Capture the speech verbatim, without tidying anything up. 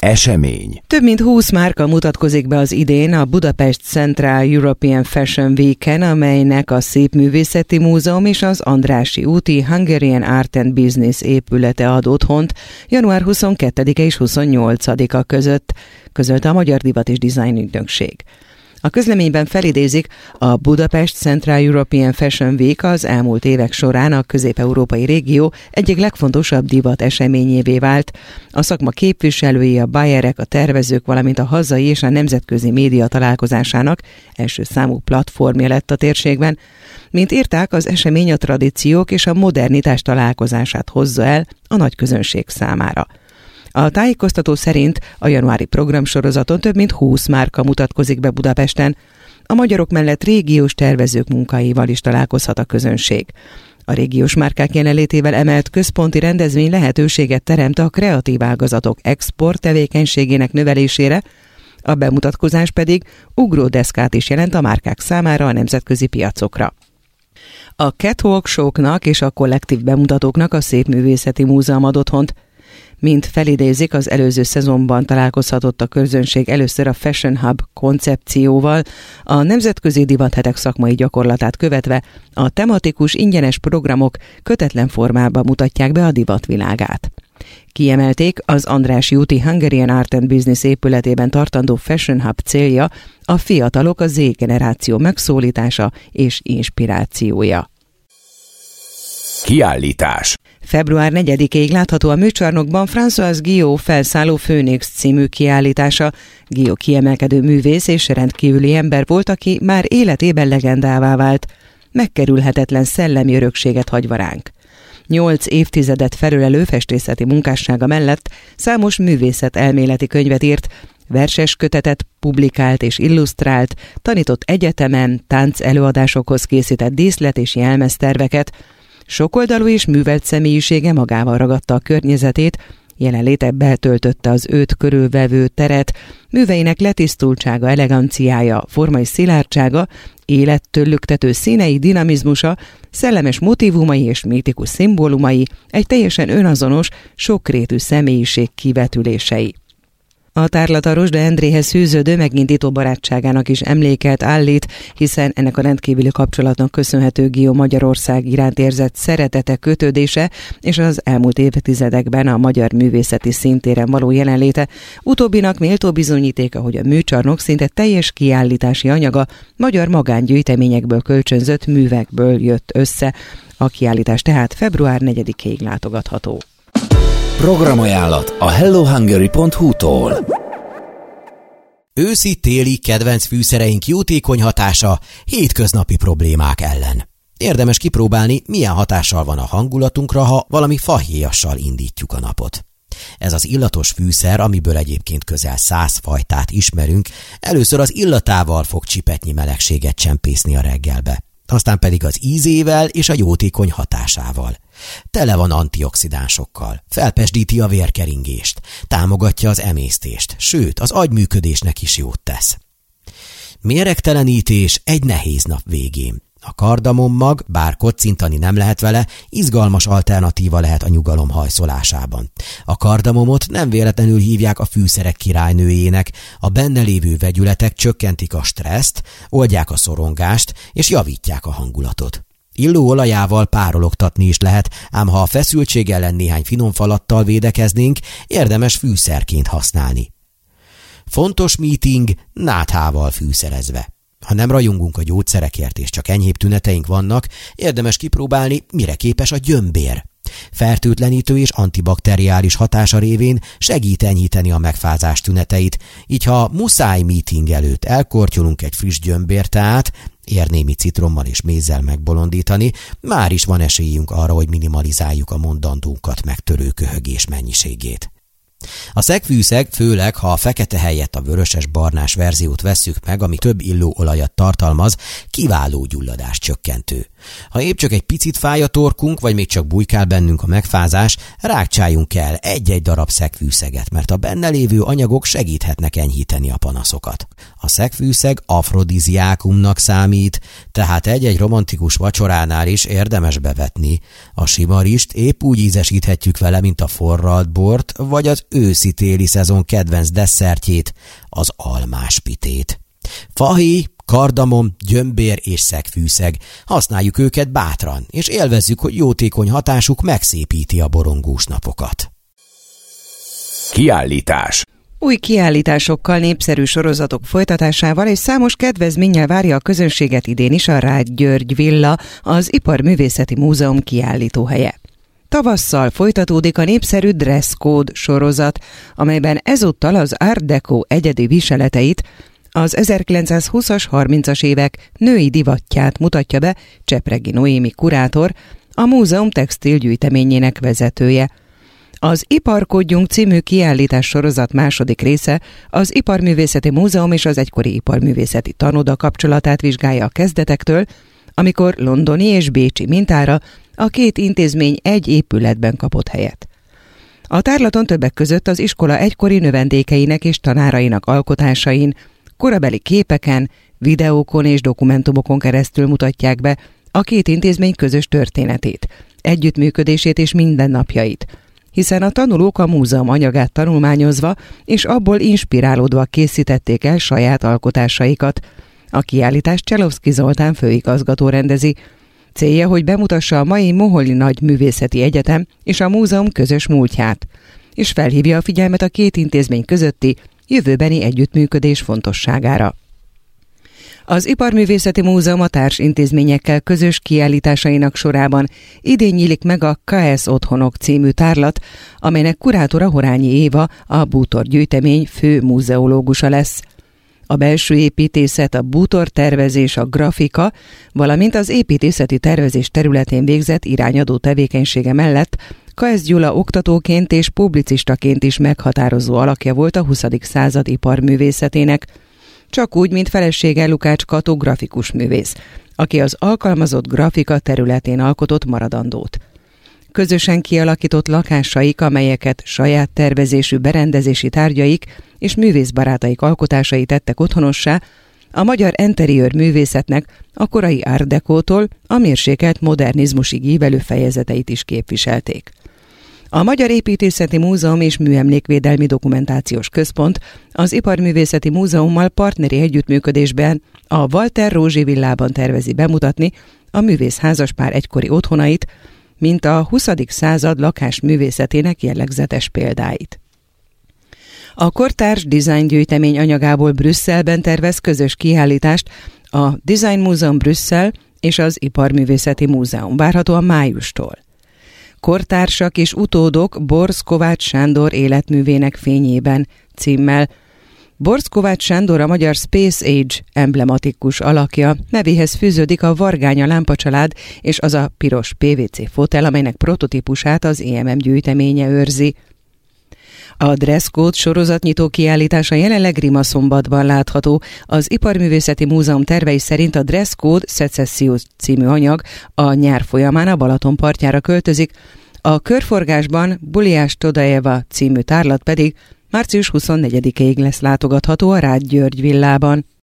Esemény. Több mint húsz márka mutatkozik be az idén a Budapest Central European Fashion Week-en, amelynek a Szépművészeti Múzeum és az Andrássy úti Hungarian Art and Business épülete ad otthont január huszonkettedike és huszonnyolcadika között, közölte a Magyar Divat és Design Ügynökség. A közleményben felidézik, a Budapest Central European Fashion Week az elmúlt évek során a közép-európai régió egyik legfontosabb divat eseményévé vált. A szakma képviselői, a buyerek, a tervezők, valamint a hazai és a nemzetközi média találkozásának első számú platformja lett a térségben. Mint írták, az esemény a tradíciók és a modernitás találkozását hozza el a nagy közönség számára. A tájékoztató szerint a januári programsorozaton több mint húsz márka mutatkozik be Budapesten. A magyarok mellett régiós tervezők munkáival is találkozhat a közönség. A régiós márkák jelenlétével emelt központi rendezvény lehetőséget teremt a kreatív ágazatok export tevékenységének növelésére, a bemutatkozás pedig ugródeszkát is jelent a márkák számára a nemzetközi piacokra. A catwalk show-knak és a kollektív bemutatóknak a Szépművészeti Múzeum ad otthont. Mint felidézik, az előző szezonban találkozhatott a közönség először a Fashion Hub koncepcióval, a nemzetközi divathetek szakmai gyakorlatát követve a tematikus ingyenes programok kötetlen formában mutatják be a divatvilágát. Kiemelték, az Andrássy úti Hungarian Art and Business épületében tartandó Fashion Hub célja a fiatalok, a Z-generáció megszólítása és inspirációja. Kiállítás. február negyedikéig látható a műcsarnokban François Guillot felszálló Phoenix című kiállítása. Guillot kiemelkedő művész és rendkívüli ember volt, aki már életében legendává vált. Megkerülhetetlen szellemi örökséget hagyva ránk. Nyolc évtizedet felölelő festészeti munkássága mellett számos művészetelméleti könyvet írt, verses kötetet publikált és illusztrált, tanított egyetemen, tánc előadásokhoz készített díszlet és jelmezterveket. Sokoldalú és művelt személyisége magával ragadta a környezetét, jelenléte betöltötte az őt körülvevő teret, műveinek letisztultsága, eleganciája, formai szilárdsága, élettől lüktető színei, dinamizmusa, szellemes motívumai és mítikus szimbólumai, egy teljesen önazonos, sokrétű személyiség kivetülései. A tárlat a Rozsda Endréhez fűződő megnyitító barátságának is emléket állít, hiszen ennek a rendkívüli kapcsolatnak köszönhető Guillot Magyarország iránt érzett szeretete, kötődése és az elmúlt évtizedekben a magyar művészeti színtéren való jelenléte. Utóbbinak méltó bizonyítéka, hogy a műcsarnok szinte teljes kiállítási anyaga magyar magángyűjteményekből kölcsönzött művekből jött össze. A kiállítás tehát február negyedikéig látogatható. Programajánlat a hello hungary pont hu-tól. Őszi-téli kedvenc fűszereink jótékony hatása hétköznapi problémák ellen. Érdemes kipróbálni, milyen hatással van a hangulatunkra, ha valami fahéjassal indítjuk a napot. Ez az illatos fűszer, amiből egyébként közel száz fajtát ismerünk, először az illatával fog csipetnyi melegséget csempészni a reggelbe. Aztán pedig az ízével és a jótékony hatásával. Tele van antioxidánsokkal, felpesdíti a vérkeringést, támogatja az emésztést, sőt, az agyműködésnek is jót tesz. Méregtelenítés egy nehéz nap végén. A kardamommag, bár kocintani nem lehet vele, izgalmas alternatíva lehet a nyugalom hajszolásában. A kardamomot nem véletlenül hívják a fűszerek királynőjének, a benne lévő vegyületek csökkentik a stresszt, oldják a szorongást és javítják a hangulatot. Illó olajával párologtatni is lehet, ám ha a feszültség ellen néhány finom falattal védekeznénk, érdemes fűszerként használni. Fontos meeting náthával fűszerezve. Ha nem rajongunk a gyógyszerekért és csak enyhébb tüneteink vannak, érdemes kipróbálni, mire képes a gyömbér. Fertőtlenítő és antibakteriális hatása révén segít enyhíteni a megfázás tüneteit, így ha muszáj meeting előtt elkortyolunk egy friss gyömbérteát, ér némi citrommal és mézzel megbolondítani, már is van esélyünk arra, hogy minimalizáljuk a mondandónkat megtörő köhögés mennyiségét. A szegfűszeg, főleg ha a fekete helyett a vöröses-barnás verziót vesszük meg, ami több illóolajat tartalmaz, kiváló gyulladás csökkentő. Ha épp csak egy picit fáj a torkunk, vagy még csak bujkál bennünk a megfázás, rákcsáljunk el egy-egy darab szegfűszeget, mert a benne lévő anyagok segíthetnek enyhíteni a panaszokat. A szegfűszeg afrodiziákumnak számít, tehát egy-egy romantikus vacsoránál is érdemes bevetni. A sima rist épp úgy ízesíthetjük vele, mint a forralt bort, vagy az őszi őszi téli szezon kedvenc desszertjét, az almáspitét. Fahéj, kardamom, gyömbér és szegfűszeg. Használjuk őket bátran, és élvezzük, hogy jótékony hatásuk megszépíti a borongós napokat. Kiállítás. Új kiállításokkal, népszerű sorozatok folytatásával és számos kedvezménnyel várja a közönséget idén is a Rád György Villa, az Iparművészeti Múzeum kiállítóhelye. Tavasszal folytatódik a népszerű Dress Code sorozat, amelyben ezúttal az Art Deco egyedi viseleteit, az ezerkilencszázhúszas, harmincas évek női divatját mutatja be Csepregi Noémi kurátor, a múzeum textilgyűjteményének vezetője. Az Iparkodjunk című kiállítás sorozat második része az Iparművészeti Múzeum és az egykori Iparművészeti Tanoda kapcsolatát vizsgálja a kezdetektől, amikor londoni és bécsi mintára a két intézmény egy épületben kapott helyet. A tárlaton többek között az iskola egykori növendékeinek és tanárainak alkotásain, korabeli képeken, videókon és dokumentumokon keresztül mutatják be a két intézmény közös történetét, együttműködését és mindennapjait, hiszen a tanulók a múzeum anyagát tanulmányozva és abból inspirálódva készítették el saját alkotásaikat. A kiállítást Cselovszky Zoltán főigazgató rendezi. Célja, hogy bemutassa a mai Moholi Nagy Művészeti Egyetem és a múzeum közös múltját, és felhívja a figyelmet a két intézmény közötti jövőbeni együttműködés fontosságára. Az Iparművészeti Múzeum a társ intézményekkel közös kiállításainak sorában idén nyílik meg a ká es Otthonok című tárlat, amelynek kurátora Horányi Éva, a bútor gyűjtemény fő múzeológusa lesz. A belső építészet, a bútortervezés, a grafika, valamint az építészeti tervezés területén végzett irányadó tevékenysége mellett ká es Gyula oktatóként és publicistaként is meghatározó alakja volt a huszadik század iparművészetének, csak úgy, mint felesége Lukács Kató grafikus művész, aki az alkalmazott grafika területén alkotott maradandót. Közösen kialakított lakásaik, amelyeket saját tervezésű berendezési tárgyaik és művészbarátaik alkotásai tettek otthonossá, a magyar interiőr művészetnek a korai Art Decótól a mérsékelt modernizmusig ívelő fejezeteit is képviselték. A Magyar Építészeti Múzeum és Műemlékvédelmi Dokumentációs Központ az Iparművészeti Múzeummal partneri együttműködésben a Walter Rózsi villában tervezi bemutatni a művész házaspár egykori otthonait, mint a huszadik század lakásművészetének jellegzetes példáit. A kortárs design gyűjtemény anyagából Brüsszelben tervez közös kiállítást a Design Múzeum Brüsszel és az Iparművészeti Múzeum várhatóan májustól. Kortársak és utódok Borz Kovács Sándor életművének fényében címmel. Borz Kovács Sándor a magyar Space Age emblematikus alakja, nevéhez fűződik a Vargánya lámpacsalád és az a piros pé vé cé fotel, amelynek prototípusát az i em em gyűjteménye őrzi. A Dress Code sorozatnyitó kiállítása jelenleg Rimaszombatban látható. Az Iparművészeti Múzeum tervei szerint a Dress Code Secessius című anyag a nyár folyamán a Balaton partjára költözik, a körforgásban Buliás Todajeva című tárlat pedig március huszonnegyedikéig lesz látogatható a Rád György Villában.